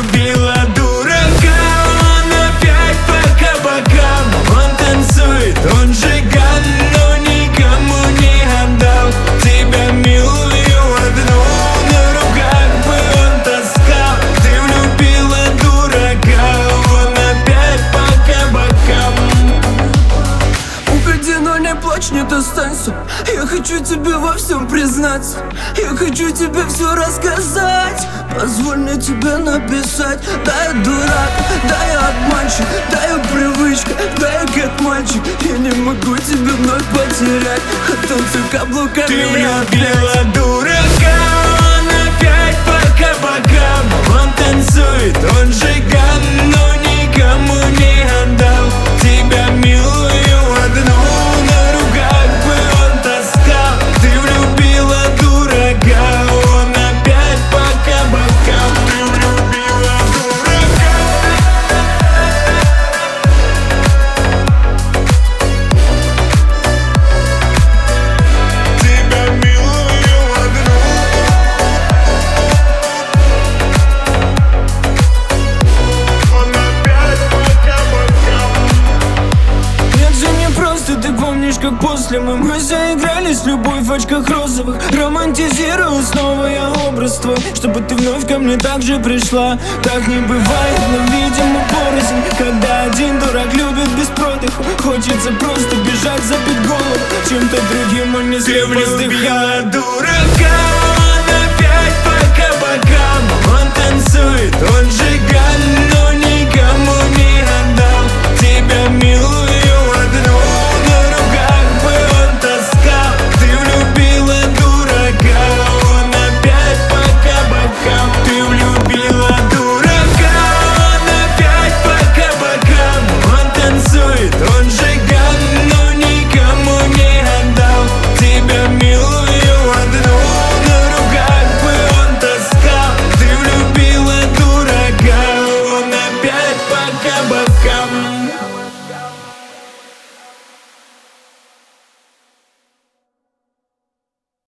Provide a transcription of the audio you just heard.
любила дурака, он опять по кабакам. Он танцует, он жиган, но никому не отдал. Тебя милую одну на руках бы он таскал. Ты влюбила дурака, он опять по кабакам. Уходи, но не плачь, нет, останься. Я хочу тебе во всем признаться. Я хочу тебе все рассказать. Позволь мне тебе написать. Да, я дурак, да, я обманщик, да, я привычка, да, я как мальчик. Я не могу тебя вновь потерять. Танцуй каблуками. Ты влюбила дурака, он опять по кабакам. Он танцует, он жиган, но никому не отдал. Тебя милую одну на руках бы он таскал. Ты влюбила дурака, он опять по кабакам. Ты влюбила дурака. Тебя милую одну. Он опять по кабакам. Нет же, не просто, ты помнишь, как после мы заигрались в любовь в очках розовых. Романтизирую снова я образ твой, чтобы ты вновь ко мне так же пришла. Так не бывает, но видимо порознь, когда один дурак любит без продыха. Хочется просто бежать, забить голову чем-то другим, а не Ты слепо влюбила вздыхать. дурака,